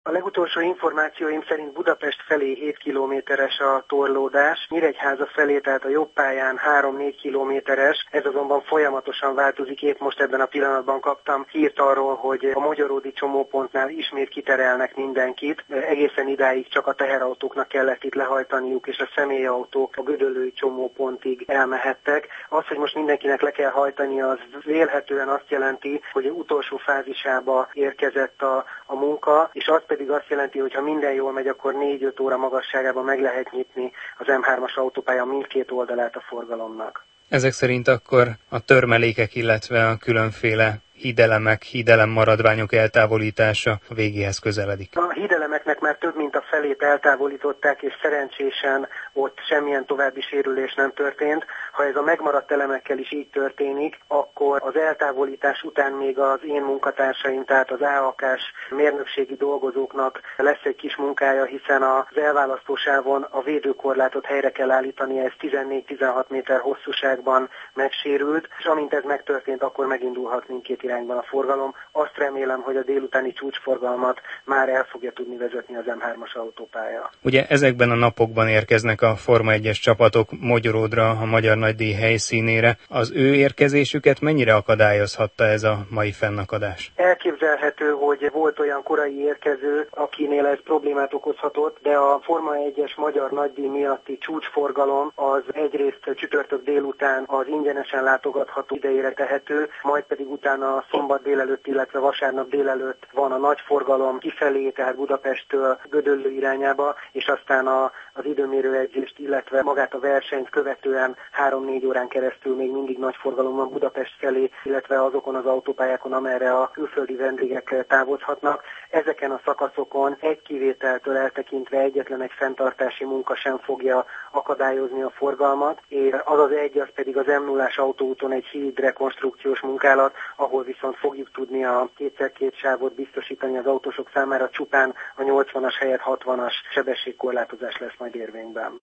A legutolsó információim szerint Budapest felé 7 kilométeres a torlódás, Nyíregyháza felé, tehát a jobb pályán 3-4 kilométeres, ez azonban folyamatosan változik. Épp most ebben a pillanatban kaptam hírt arról, hogy a Magyaródi csomópontnál ismét kiterelnek mindenkit. Egészen idáig csak a teherautóknak kellett itt lehajtaniuk, és a személyautók a gödöllői csomópontig elmehettek. Az, hogy most mindenkinek le kell hajtani, az vélhetően azt jelenti, hogy az utolsó fázisába érkezett a munka, és az pedig azt jelenti, hogy ha minden jól megy, akkor 4-5 óra magasságában meg lehet nyitni az M3-as autópálya mindkét oldalát a forgalomnak. Ezek szerint akkor a törmelékek, illetve a különféle hídelemek, hídelemmaradványok eltávolítása a végéhez közeledik. A hídelemeknek már több mint a felét eltávolították, és szerencsésen ott semmilyen további sérülés nem történt. Ha ez a megmaradt elemekkel is így történik, akkor az eltávolítás után még az én munkatársaim, tehát az AAK-s mérnökségi dolgozóknak lesz egy kis munkája, hiszen az elválasztósávon a védőkorlátot helyre kell állítani, ez 14-16 méter hosszúságban megsérült, és amint ez megtörtént, akkor megindulhat mindkét irányban a forgalom. Azt remélem, hogy a délutáni csúcsforgalmat már el fogja tudni vezetni az M3-as autópálya. Ugye ezekben a napokban érkeznek a Forma 1-es csapatok Mogyoródra, a Magyar Nagydíj helyszínére. Az ő érkezésüket mennyire akadályozhatta ez a mai fennakadás? Elképzelhető, hogy volt olyan korai érkező, akinél ez problémát okozhatott, de a Forma 1-es Magyar Nagydíj miatti csúcsforgalom az egyrészt csütörtök délután az ingyenesen látogatható idejére tehető, majd pedig utána szombat délelőtt, illetve vasárnap délelőtt van a nagy forgalom kifelé, tehát Budapesttől Gödöllő irányába, és aztán az időmérőedzést, illetve magát a versenyt követően 3-4 órán keresztül még mindig nagy forgalom van Budapest felé, illetve azokon az autópályákon, amerre a külföldi vendégek távozhatnak. Ezeken a szakaszokon egy kivételtől eltekintve egyetlen egy fenntartási munka sem fogja akadályozni a forgalmat, és az pedig az M0-ás autóúton egy hídrekonstrukciós munkálat, ahol viszont fogjuk tudni a 2x2 sávot biztosítani az autósok számára, csupán a 80-as helyett 60-as sebességkorlátozás lesz majd érvényben.